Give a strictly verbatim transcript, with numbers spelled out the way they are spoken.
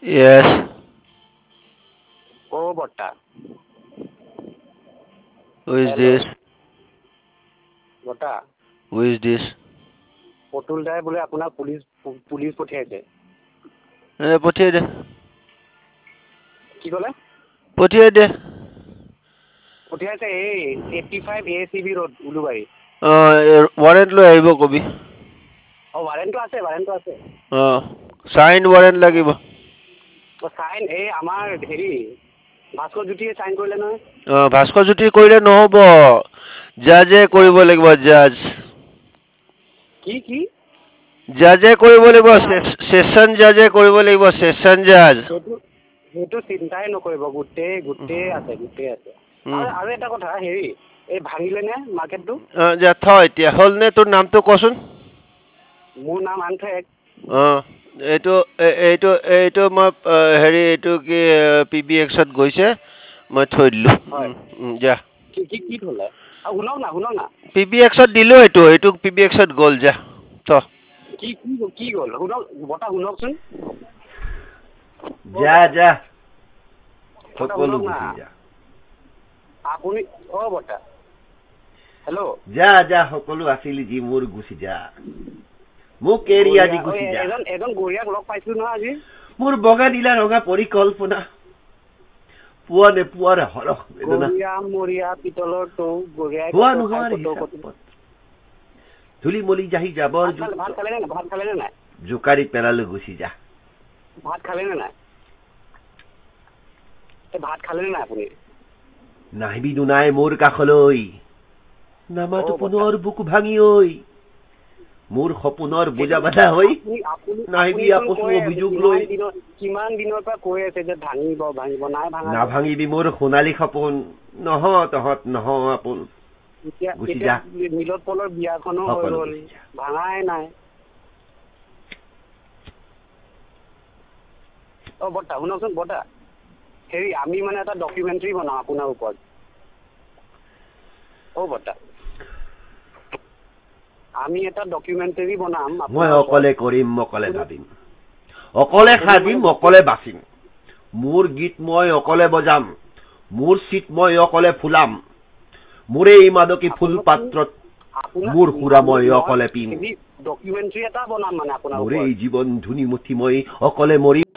Yes. Oh, Botta. Who is Hello. this? Botta. Who is this? Potul dai bole apuna police police পঠিয়াইছে Eh, পঠিয়াই দে কি কলে পঠিয়াই দে পঠিয়াইছে এই eighty-five A C B road Ulubari অ ৱাৰেণ্ট লৈ আহিব কবি অ ৱাৰেণ্টটো আছে ৱাৰেণ্টটো আছে অ সাইন ৱাৰেণ্ট লাগিব অ সাইন এই আমাৰ হেৰি ভাস্কৰ জ্যোতিয়ে সাইন কৰিলে নহয় অ ভাস্কৰ জ্যোতি কৰিলে নহব জাজে কৰিব লাগিব জাজ কি কি জাজে কৰিব লাগিব সেশন জাজে কৰিব লাগিব সেশন জাজ সেইটো সেইটো চিন্তাই নকৰিব গোটেই গোটেই আছে গোটেই আছে আৰু আৰু এটা কথা হেৰি এই ভাঙিলে নে মাৰ্কেটটো অ যা থ এতিয়া হল নে তোৰ নামটো কচোন মোৰ নাম আন্থেক অ এইটো এইটো এইটো মই হেৰি এইটো কি পি বি এক্সত গৈছে মই থৈ দিলো যা কি কি কি থলে আৰু শুনক না শুনক না পি বি এক্সত দিলো এইটো এইটো পি বি এক্সত গ'ল যা থ কি কি কি গ'ল শুনক বটা শুনকচোন যা যা সকলো গুচি যা আপুনি অ বটা হেল্ল' যা যা সকলো আছিলি যি মোৰ গুচি যা মোক কেৰিয়া দি গুচি যা এজন এজন গৰিয়াক লগ পাইছিলো নহয় আজি মোৰ বগা নীলা ৰঙা পৰিকল্পনা পুৱা নে পুৱাৰ হৰখ গৰিয়া মৰিয়া পিতলৰ টৌ গৰিয়াই ধুলি মলি যাহি যাবৰ ভাত খালে নে ভাত খালে নে নাই জোকাৰি পেলালো গুচি যা ভাত খালে নে নাই এই ভাত খালে নে নাই আপুনি নাহিবি দুনাই মোৰ কাষলৈ নামাতো পুনৰ বুকু ভাঙি ঐ মোৰ সপোনৰ বুজা বাধা হৈ নাহিবি আপচু অভিযোগ লৈ কিমান দিনৰ পৰা কৈ আছে যে ভাঙিব ভাঙিব নাই ভাঙা নাভাঙিবি মোৰ সোণালী সপোন নহ তহঁত নহ আপোন গুচি যা নীলত পলৰ বিয়াখনো হৈ গ'ল ভাঙাই নাই অ বৰ্তা শুনকচোন বৰ্তা হেৰি আমি মানে এটা ডকুমেণ্টাৰী বনাওঁ আপোনাৰ ওপৰত অ বৰ্তা আমি এটা ডকুমেণ্টাৰী বনাম মই অকলে কৰিম অকলে ভাবিম অকলে খাদিম অকলে বাচিম মোৰ গীত মই অকলে বজাম মোৰ চিট মই অকলে ফুলাম মোৰে এই মাদকী ফুল পাত্ৰত মোৰ সুৰা মই অকলে পিম ডকুমেণ্টাৰী এটা বনাম মানে আপোনাৰ মোৰে এই জীৱন ধুনি মুঠি মই অকলে মৰিম